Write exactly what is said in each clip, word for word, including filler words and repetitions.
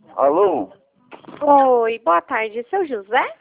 Alô? Oi, boa tarde, seu José?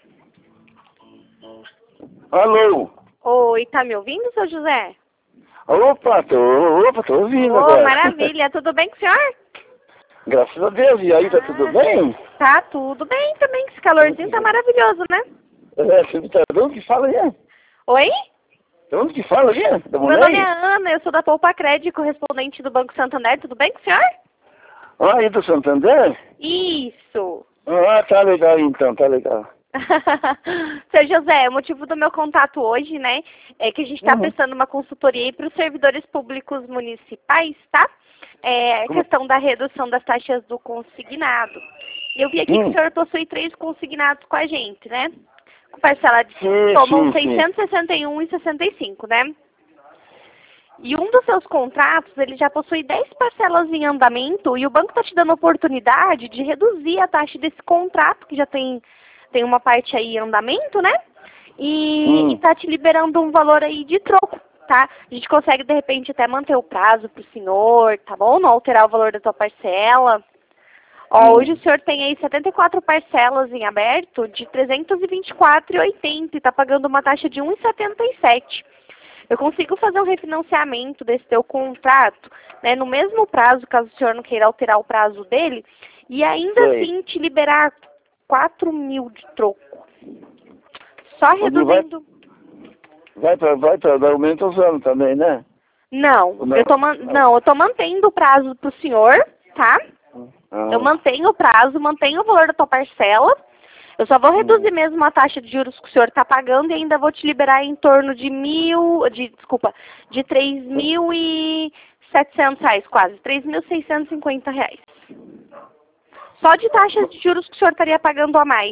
Alô? Oi, tá me ouvindo, seu José? Opa, tô, opa, tô ouvindo Ô, agora. maravilha, tudo bem com o senhor? Graças a Deus, e aí, tá tudo Ah, bem? Tá tudo bem também, esse calorzinho tá maravilhoso, né? É, você tá de onde que fala aí? Oi? De onde que fala aí? Da Meu nome é mulher? Ana, eu sou da Poupa Crédito, correspondente do Banco Santander, tudo bem com o senhor? Ah, aí do Santander? Isso. Ah, tá legal então, tá legal. Seu José, o motivo do meu contato hoje, né, é que a gente está Uhum. prestando uma consultoria para os servidores públicos municipais, tá? É a Como? questão da redução das taxas do consignado. Eu vi aqui que o Hum. senhor possui três consignados com a gente, né? Com parcela de Sim, somam sim, sim. seiscentos e sessenta e um e sessenta e cinco, né? E um dos seus contratos, ele já possui dez parcelas em andamento e o banco está te dando a oportunidade de reduzir a taxa desse contrato, que já tem, tem uma parte aí em andamento, né? E Hum. está te liberando um valor aí de troco, tá? A gente consegue, de repente, até manter o prazo para o senhor, tá bom? Não alterar o valor da tua parcela. Ó, hoje o Hum. senhor tem aí setenta e quatro parcelas em aberto de trezentos e vinte e quatro reais e oitenta centavos e está pagando uma taxa de um real e setenta e sete centavos. Eu consigo fazer um refinanciamento desse teu contrato, né, no mesmo prazo, caso o senhor não queira alterar o prazo dele, e ainda Sei. assim te liberar quatro mil de troco. Só Onde vai, reduzindo. vai pra, vai pra, dar aumento aos anos também, né? Não, Ou não? eu tô, man... não, eu tô mantendo o prazo pro senhor, tá? Eu Ah. mantenho o prazo, mantenho o valor da tua parcela. Eu só vou reduzir Hum. mesmo a taxa de juros que o senhor está pagando e ainda vou te liberar em torno de mil, de, desculpa, de três mil e setecentos reais quase, três mil seiscentos e cinquenta reais. Só de taxas de juros que o senhor estaria pagando a mais.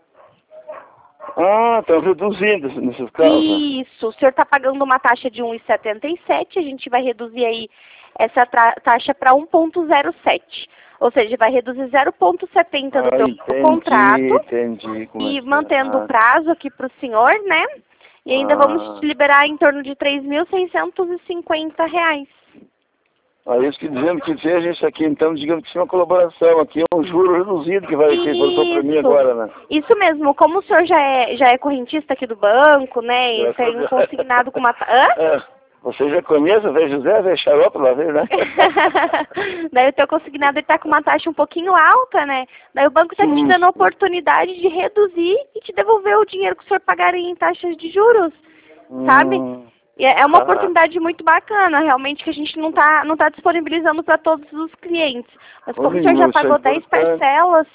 Ah, estão reduzindo nesses casos, né? Isso, o senhor está pagando uma taxa de um real e setenta e sete, a gente vai reduzir aí essa taxa para um vírgula zero sete. Ou seja, vai reduzir zero vírgula setenta do Ah, teu entendi, contrato entendi como é e que é. mantendo o Ah, prazo aqui para o senhor, né? E ainda vamos ah, te liberar em torno de três mil seiscentos e cinquenta reais. ah, isso que dizendo que seja isso aqui, então, digamos que isso é uma colaboração aqui, é um juro reduzido que vai, que voltou para mim Isso, agora, né? isso mesmo. Como o senhor já é, já é correntista aqui do banco, né? E Graças a tem um Deus. consignado com uma... ta- Hã? É, você já conhece o Zé José, Zé Xarope lá, vez, né? Daí o teu consignado está com uma taxa um pouquinho alta, né? Daí o banco está te Sim, dando a oportunidade de reduzir e te devolver o dinheiro que o senhor pagaria em taxas de juros, sabe? hum, E é é uma ah, oportunidade muito bacana, realmente, que a gente não está não tá disponibilizando para todos os clientes. Mas como o senhor já horrível, isso é pagou dez importante. parcelas,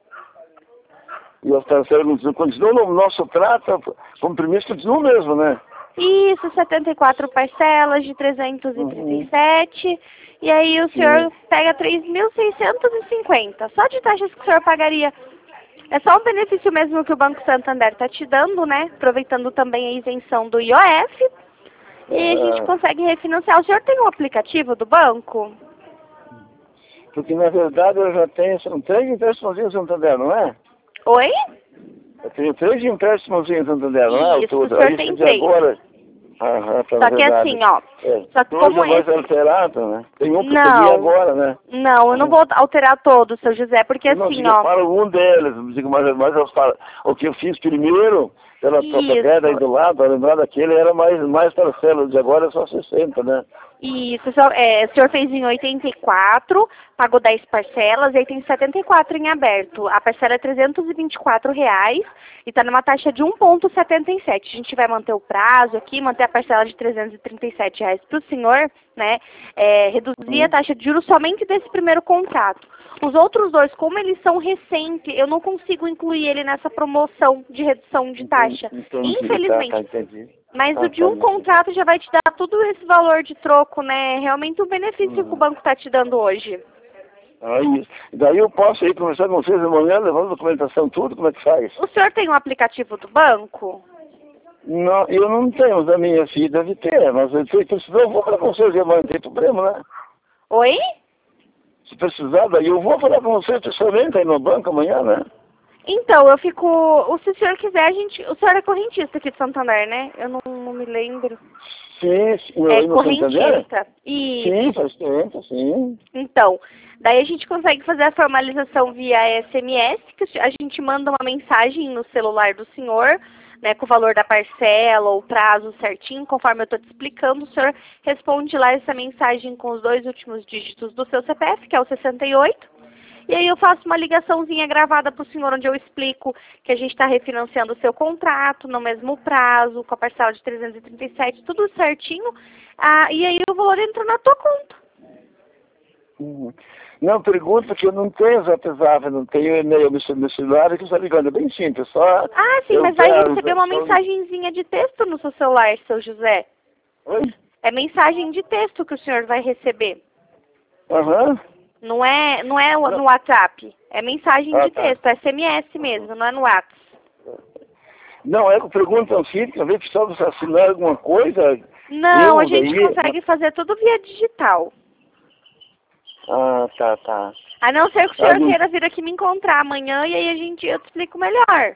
E as parcelas continuam no nosso trato, o compromisso continua o mesmo, né? isso, setenta e quatro parcelas de trezentos e trinta e Uhum. sete, e aí o Sim. senhor pega três mil seiscentos e cinquenta, só de taxas que o senhor pagaria. É só um benefício mesmo que o Banco Santander está te dando, né? Aproveitando também a isenção do I O F, e a gente Ah, consegue refinanciar. O senhor tem um aplicativo do banco? porque na verdade eu já tenho, são três empréstimos em Santander, não é? Oi? Eu tenho três empréstimos em Santander, não é? Ao Isso, o todo. senhor Aí esse tem de três. agora, aham, tá na Só que verdade. assim, ó, É. só que Dois como já vai ser esse... alterado, né? Tem um que eu peguei Não, agora, né? não, eu não Ah. vou alterar todos, seu José, porque Eu não assim, digo, eu ó, falo um deles, não digo mais, mais eu falo, o que eu fiz primeiro, pela própria pedra aí isso, do lado, para lembrar daquele, era mais, mais parcela, de agora é só sessenta, né? isso, só, é, o senhor fez em oitenta e quatro, pagou dez parcelas, e aí tem setenta e quatro em aberto. A parcela é trezentos e vinte e quatro reais e está numa taxa de um vírgula setenta e sete. A gente vai manter o prazo aqui, manter a parcela de trezentos e trinta e sete reais para o senhor, né? É, reduzir a Hum. taxa de juros somente desse primeiro contrato. Os outros dois, como eles são recentes, eu não consigo incluir ele nessa promoção de redução de Entendi, taxa. entendi, tá, tá, Infelizmente. entendi. Mas o Ah, de tá, um entendi. contrato já vai te dar todo esse valor de troco, né? Realmente o benefício que o Hum. banco está te dando hoje. Aí, daí eu posso ir conversar com vocês amanhã, levando documentação, tudo, como é que faz? O senhor tem um aplicativo do banco? Não, eu não tenho, da minha filha deve ter, mas eu, se precisar eu vou falar com vocês amanhã, não tem problema, né? Oi? Se precisar, daí eu vou falar com vocês pessoalmente aí no banco amanhã, né? Então, eu fico... ou se o senhor quiser, a gente... O senhor é correntista aqui de Santander, né? Eu não, não me lembro. Sim, sim, É aí no Santander? correntista. Sim, Isso. faz tempo, sim. Então, Daí a gente consegue fazer a formalização via S M S, que a gente manda uma mensagem no celular do senhor, né, com o valor da parcela ou prazo certinho, conforme eu estou te explicando, o senhor responde lá essa mensagem com os dois últimos dígitos do seu C P F, que é o sessenta e oito, e aí eu faço uma ligaçãozinha gravada para o senhor, onde eu explico que a gente está refinanciando o seu contrato no mesmo prazo, com a parcela de trezentos e trinta e sete, tudo certinho, ah, e aí o valor entra na tua conta. Uhum. Não, pergunta que eu não tenho WhatsApp, não tenho e-mail no celular, que eu estou ligando, é bem simples, só... Ah, sim, mas vai receber uma mensagenzinha de texto no seu celular, seu José. Oi? É mensagem de texto que o senhor vai receber. Aham. Uhum. Não é, não é no WhatsApp, é mensagem ah, de tá. texto, é S M S mesmo, não é no WhatsApp. Não, é que pergunta assim, que às vezes precisa assinar alguma coisa... Não, eu, a gente daí... consegue fazer tudo via digital. Ah, tá, tá. A não ser que o senhor Ah, queira vir aqui me encontrar amanhã e aí a gente, eu te explico melhor.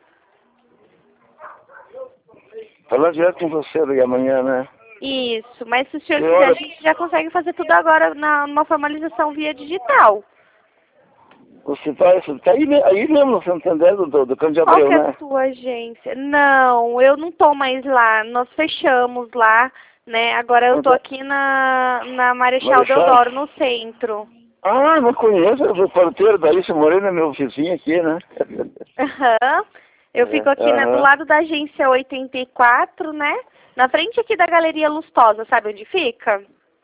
Falando direto com você daí amanhã, né? Isso, mas se o senhor Que quiser, hora? a gente já consegue fazer tudo agora na, numa formalização via digital. Você tá, você tá aí, me- aí mesmo no Santander do, do, do Campo de Qual Abreu, que é né? a sua agência? Não, eu não tô mais lá. Nós fechamos lá, né? Agora eu tô Onde é? aqui na, na Marechal Marechal? Deodoro, no centro. Ah, não conheço, eu sou porteiro da Alice Morena, meu vizinho aqui, né? Aham. Eu É, fico aqui né, do aham. lado da agência oitenta e quatro, né? Na frente aqui da Galeria Lustosa, sabe onde fica?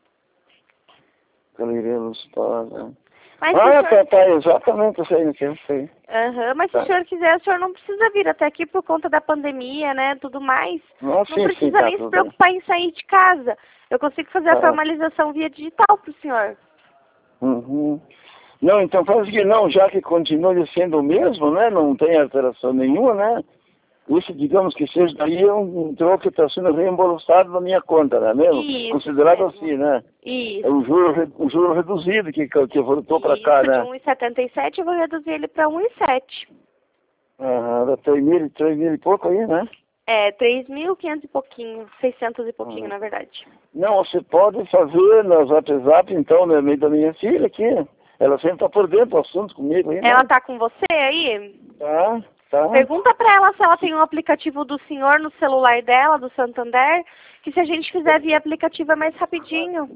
Galeria Lustosa. Mas se o Ah, senhor... tá, tá, exatamente, eu sei, eu sei. Aham, mas se Tá. o senhor quiser, o senhor não precisa vir até aqui por conta da pandemia, né? Tudo mais. Não, Não sim, sim, precisa tá, nem se tudo bem. preocupar em sair de casa. Eu consigo fazer a Tá. formalização via digital pro senhor. Uhum. Não, então faz que não, já que continua sendo o mesmo, né? Não tem alteração nenhuma, né? Isso, digamos que seja daí é um troco que está sendo reembolsado na minha conta, não é mesmo? Isso Considerado mesmo. assim, né? É Isso. um juro, re- um juro reduzido que, que que voltou para cá, Isso, de né? um e setenta e sete eu vou reduzir ele para um e sete. Aham, dá três mil, três mil e pouco aí, né? É, três mil e quinhentos e pouquinho, seiscentos e pouquinho, Uhum. na verdade. Não, você pode fazer no WhatsApp, então, no meio da minha filha aqui. Ela sempre está por dentro do assunto comigo aí, né? Ela tá com você aí? Tá, tá. Pergunta pra ela se ela tem um aplicativo do senhor no celular dela, do Santander, que se a gente fizer via aplicativo é mais rapidinho.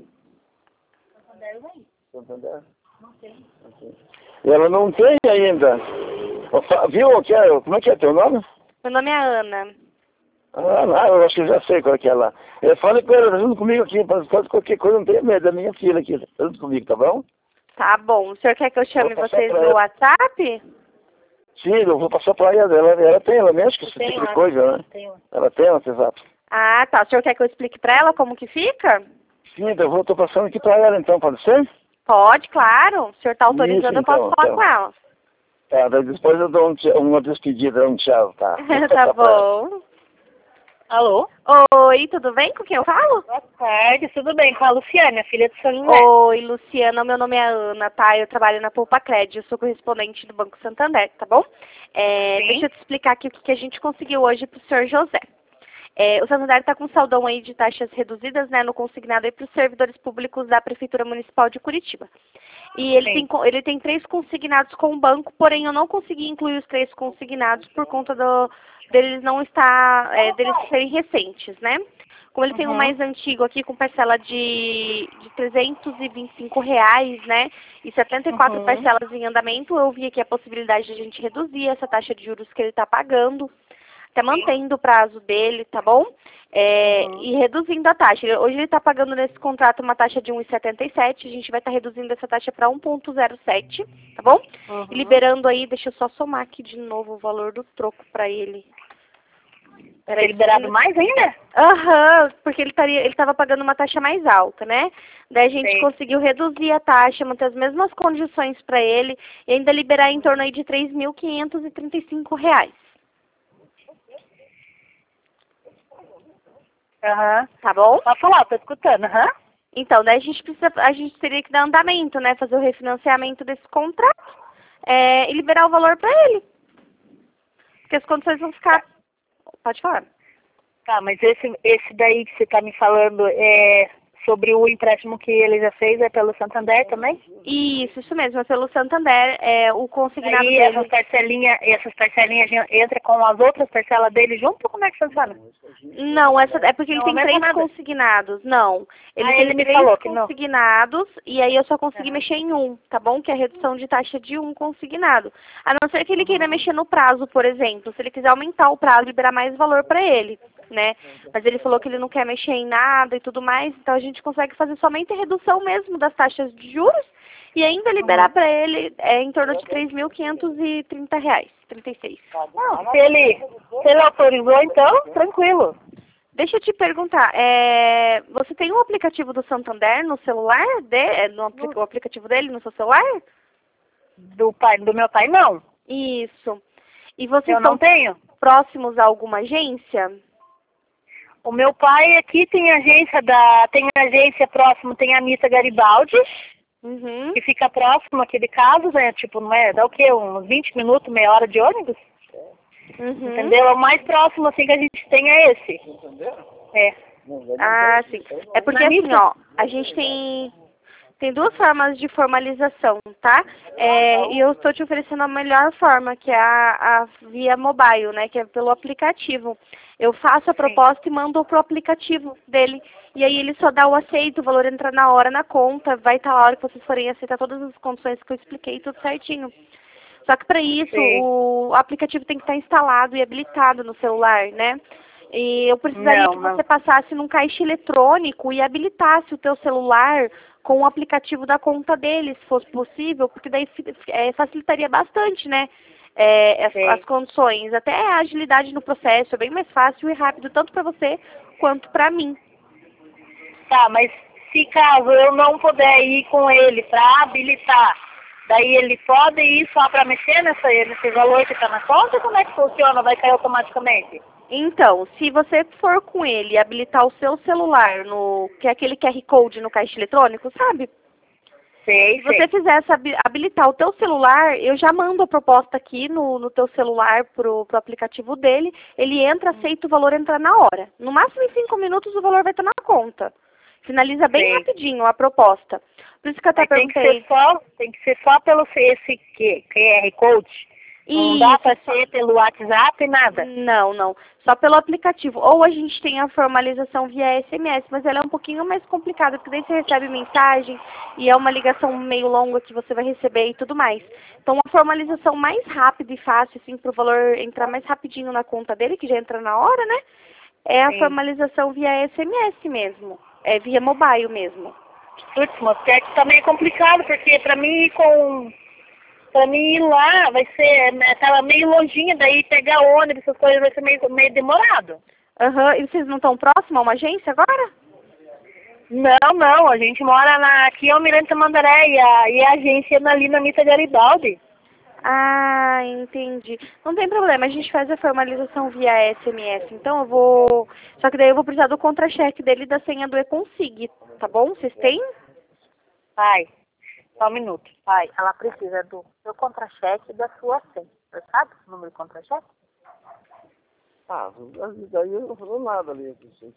Santander? Não tem. Ela não tem ainda. Ó, fa- Viu? Que é- Como é que é teu nome? Meu nome é Ana. Ah, lá, eu acho que eu já sei qual é que é lá. É, fala com ela, tá junto comigo aqui, para qualquer coisa, não tenha medo da minha filha aqui, tá junto comigo, tá bom? Tá bom. O senhor quer que eu chame Vou passar vocês pra no ela. WhatsApp? Sim, eu vou passar para ela, ela, ela tem, ela mexe com esse tipo de coisa, né? Tenho. Ela tem, WhatsApp. Ah, tá. O senhor quer que eu explique pra ela como que fica? Sim, eu vou, tô passando aqui para ela então, pode ser? Pode, claro. O senhor tá autorizando, Isso, eu posso então, falar então. com ela. Tá, daí depois eu dou um tchau- uma despedida, um tchau, tá? Tá bom. Alô? Oi, tudo bem? Com quem eu falo? Boa tarde, tudo bem? Com a Luciana, filha do seu José. Oi, Luciana, meu nome é Ana, tá? Eu trabalho na Poupa Cred, eu sou correspondente do Banco Santander, tá bom? É, Sim. deixa eu te explicar aqui o que que a gente conseguiu hoje pro senhor José. É, o Santander está com saldão aí de taxas reduzidas, né, no consignado aí para os servidores públicos da Prefeitura Municipal de Curitiba. E ele Sim. tem, co- ele tem três consignados com o banco, porém eu não consegui incluir os três consignados por conta do, deles não estar, é, deles serem recentes, né? Como ele tem um Uhum. mais antigo aqui com parcela de, de trezentos e vinte e cinco reais, né? E setenta e quatro Uhum. parcelas em andamento, eu vi aqui a possibilidade de a gente reduzir essa taxa de juros que ele está pagando, até mantendo o prazo dele, tá bom? É, Uhum. E reduzindo a taxa. Ele- Hoje ele está pagando nesse contrato uma taxa de um vírgula setenta e sete, a gente vai estar reduzindo essa taxa para um vírgula zero sete, tá bom? Uhum. E liberando aí, deixa eu só somar aqui de novo o valor do troco para ele. Vai ser liberado mais ainda? Aham, porque ele estaria, ele estava pagando uma taxa mais alta, né? Daí a gente Sei. conseguiu reduzir a taxa, manter as mesmas condições para ele e ainda liberar em torno aí de três mil quinhentos e trinta e cinco reais. Aham. Tá bom? Pode falar, tô escutando, aham. Então, daí a gente precisa, a gente teria que dar andamento, né? Fazer o refinanciamento desse contrato, é, e liberar o valor para ele. Porque as condições vão ficar. Pode falar. Tá, mas esse, esse daí que você tá me falando, é, sobre o empréstimo que ele já fez, é pelo Santander também? Isso, isso mesmo, é pelo Santander, é, o consignado Aí dele. essas parcelinhas, essas parcelinhas entram com as outras parcelas dele junto, ou como é que funciona? Não, essa é porque ele Não tem aumenta três nada. consignados. Não. Ele Ah, tem ele me três falou que não. consignados e aí eu só consegui Aham. mexer em um, tá bom? Que é a redução de taxa de um consignado. A não ser que ele queira mexer no prazo, por exemplo. Se ele quiser aumentar o prazo, liberar mais valor para ele, né? Mas ele falou que ele não quer mexer em nada e tudo mais, então a gente consegue fazer somente a redução mesmo das taxas de juros e ainda liberar Uhum. para ele é, em torno de três mil quinhentos e trinta reais, trinta e seis. Não, se ele, se ele autorizou, então, tranquilo. Deixa eu te perguntar, é, você tem um aplicativo do Santander no celular, de, é, no apli o aplicativo dele no seu celular? Do pai, do meu pai, não. Isso. E vocês Eu não estão tenho. próximos a alguma agência? O meu pai aqui tem agência da, tem agência próximo, tem a Missa Garibaldi, Uhum. que fica próximo aqui de casa, né? Tipo, não é, dá o quê? Uns vinte minutos, meia hora de ônibus? Uhum. Entendeu? O mais próximo, assim, que a gente tem é esse. É. Ah, sim. É porque Na assim, Missa? ó, a gente tem, tem duas formas de formalização, tá? É, e eu estou te oferecendo a melhor forma, que é a, a via mobile, né? Que é pelo aplicativo. Eu faço a proposta e mando pro aplicativo dele. E aí ele só dá o aceito, o valor entra na hora na conta, vai estar a hora que vocês forem aceitar todas as condições que eu expliquei, tudo certinho. Só que para isso, Sim. o aplicativo tem que estar instalado e habilitado no celular, né? E eu precisaria Não, que não. você passasse num caixa eletrônico e habilitasse o teu celular com o aplicativo da conta dele, se fosse possível, porque daí é, facilitaria bastante, né? É, as, Sim. as condições, até a agilidade no processo, é bem mais fácil e rápido, tanto para você quanto para mim. Tá, mas se caso eu não puder ir com ele para habilitar, daí ele pode ir só para mexer nessa, nesse valor que está na conta? Como é que funciona? Vai cair automaticamente? Então, se você for com ele e habilitar o seu celular, no, que é aquele Q R Code no caixa eletrônico, sabe? Sei, Se você sei. fizer essa, habi- habilitar o teu celular, eu já mando a proposta aqui no, no teu celular pro, pro aplicativo dele, ele entra, aceita o valor, entra na hora. No máximo em cinco minutos o valor vai estar na conta. Finaliza bem Sei. rapidinho a proposta. Por isso que eu até Mas tem que perguntei. ser só, tem que ser só pelo esse Q R Code. Não dá Isso, para ser pelo WhatsApp, nada. Não, não. Só pelo aplicativo. Ou a gente tem a formalização via S M S, mas ela é um pouquinho mais complicada, porque daí você recebe mensagem e é uma ligação meio longa que você vai receber e tudo mais. Então, a formalização mais rápida e fácil, assim, para o valor entrar mais rapidinho na conta dele, que já entra na hora, né? É a Sim. formalização via S M S mesmo. É via mobile mesmo. Putz, mas é que tá meio complicado, porque para mim ir com... Pra mim ir lá vai ser, né, tava meio longinho, daí pegar ônibus, essas coisas vai ser meio, meio demorado. Aham. E vocês não estão próximos a uma agência agora? Não, não, a gente mora na, aqui em Almirante Tamandaré e a, e a agência é ali na Missa Garibaldi. Ah, entendi. Não tem problema, a gente faz a formalização via S M S. Então eu vou... Só que daí eu vou precisar do contra-cheque dele e da senha do E-Consig, tá bom? Vocês têm? Pai, só um minuto. Pai, ela precisa do seu contra-cheque e da sua senha. Você sabe o número de contra-cheque? Ah, daí eu não falou nada ali.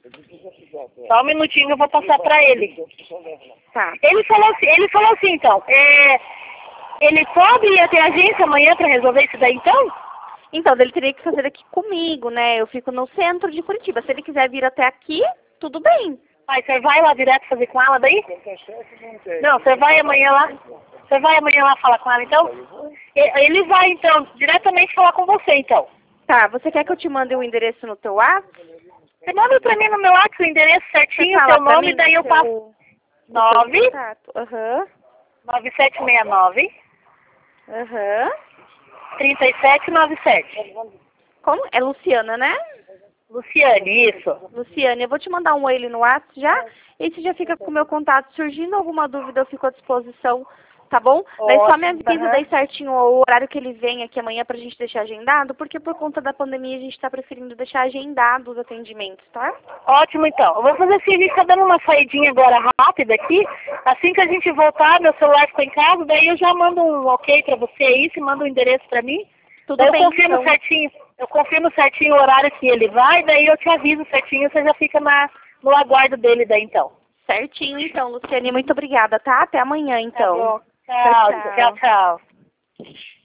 Só um minutinho que eu vou passar pra ele. Tá. Ele falou assim, ele falou assim então, é, ele pode ir até a agência amanhã pra resolver isso daí então? Então, ele teria que fazer aqui comigo, né? Eu fico no centro de Curitiba. Se ele quiser vir até aqui, tudo bem. Pai, você vai lá direto fazer com ela daí? Não, você vai amanhã lá? Você vai amanhã lá falar com ela então? E- Ele vai então, diretamente falar com você então. Tá, você quer que eu te mande o endereço no teu WhatsApp? Você manda pra mim no meu WhatsApp o endereço certinho, Fala seu pra nome, mim daí eu seu- passo. seu nove contato. Aham, nove sete seis nove aham. três sete nove sete. Como? É Luciana, né? Luciane, isso. Luciane, eu vou te mandar um oi ali no WhatsApp já. E você já fica com o meu contato. Surgindo alguma dúvida, eu fico à disposição, tá bom? Daí só me Ótimo, avisa aham. daí certinho o horário que ele vem aqui amanhã pra gente deixar agendado, porque por conta da pandemia a gente tá preferindo deixar agendado os atendimentos, tá? Ótimo, então. Eu vou fazer assim, a gente tá dando uma saidinha agora rápida aqui. Assim que a gente voltar, meu celular ficou em casa, daí eu já mando um ok pra você aí, você manda o endereço pra mim. Tudo Daí eu bem, confirmo então. certinho, eu confirmo certinho o horário que ele vai, daí eu te aviso certinho, você já fica na, no aguardo dele daí então. Certinho, então, Luciane. Muito obrigada, tá? Até amanhã, então. Tá bom. Tchau, tchau, tchau.